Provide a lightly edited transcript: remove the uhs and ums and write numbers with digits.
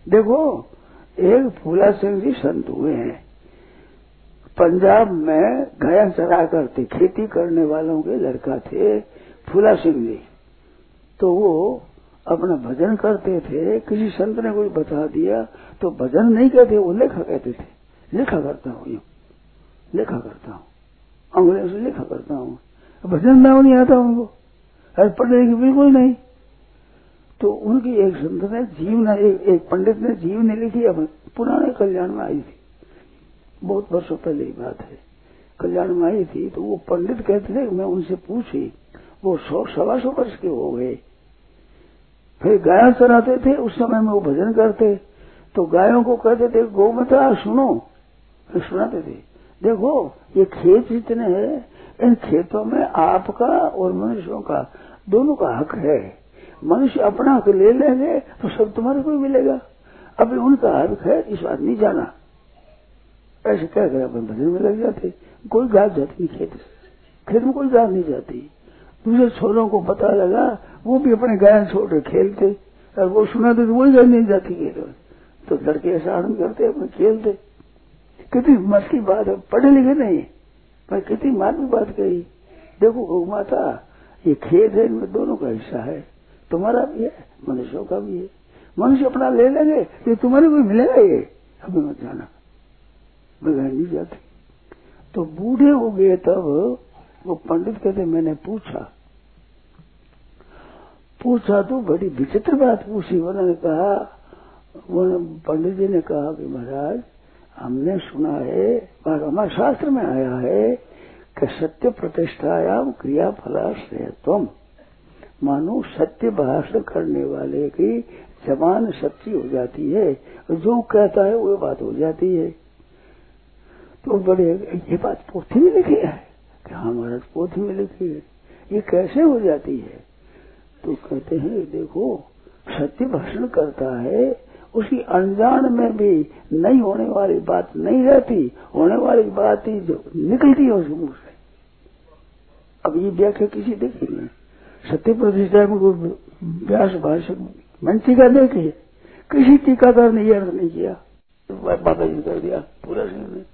देखो, एक फूला सिंह जी संत हुए हैं, पंजाब में गया चरा करते खेती करने वालों के लड़का थे फूला सिंह जी। तो वो अपना भजन करते थे, किसी संत ने कोई बता दिया तो भजन नहीं कहते, वो लेखा कहते थे। लेखा करता हूँ, यूं लेखा करता हूँ, अंग्रेज से लेखा करता हूँ। भजन नाम नहीं आता उनको, पढ़ने की बिल्कुल नहीं। तो उनकी एक संत ने जीवनी, एक पंडित ने जीवनी लिखी, अब पुराने कल्याण में आई थी, बहुत वर्षों पहले की बात है, कल्याण में आई थी। तो वो पंडित कहते थे, मैं उनसे पूछी, वो 100-125 वर्ष के हो गए, फिर गाय चराते थे, उस समय में वो भजन करते। तो गायों को कहते थे गोमाता सुनो, फिर सुनाते थे, देखो ये खेत जितने हैं, इन खेतों में आपका और मनुष्यों का दोनों का हक है। मनुष्य अपना हक ले लेंगे तो सब तुम्हारे को मिलेगा, अभी उनका हक है, इस बात नहीं जाना। ऐसे क्या कर अपन भजन में लग जाते। कोई घास जाती नहीं, खेत में कोई घास नहीं जाती। दूसरे छोरों को पता लगा, वो भी अपने गाय छोड़ के खेलते, और वो सुनाते तो वही गाय नहीं जाती खेत में। तो लड़के ऐसा आनंद करते, अपने खेलते। कितनी मत की बात है, पढ़े लिखे नहीं, पर कितनी मार्मिक बात कही। देखो गौ माता, ये खेत है, इनमें दोनों का हिस्सा है, तुम्हारा भी है, मनुष्यों का भी है। मनुष्य अपना ले लेंगे तो तुम्हारे को मिलेगा, ये अभी मत जाना, बगैर नहीं जाती। तो बूढ़े हो गए तब वो पंडित कहते, मैंने पूछा तो बड़ी विचित्र बात पूछी। उन्होंने कहा, पंडित जी ने कहा कि महाराज, हमने सुना है, हमारे शास्त्र में आया है कि सत्य प्रतिष्ठायाम क्रिया फलाश्रयत्वम, मानो सत्य भाषण करने वाले की जबान सच्ची हो जाती है, जो कहता है वो बात हो जाती है। तो बड़े, ये बात पोथी में लिखी है कि हाँ महाराज पोथी में लिखी है, ये कैसे हो जाती है? तो कहते हैं देखो, सत्य भाषण करता है, उसकी अनजान में भी नहीं होने वाली बात नहीं रहती, होने वाली बात ही जो निकलती है उसके मुंह से। अब ये व्याख्या किसी देखी नहीं, सत्य प्रतिष्ठा में कोई व्यास भाषण मैंने टीका देखी, किसी टीकाकार ने ये अर्थ नहीं किया, बाबा जी कर दिया पूरा सिंह ने।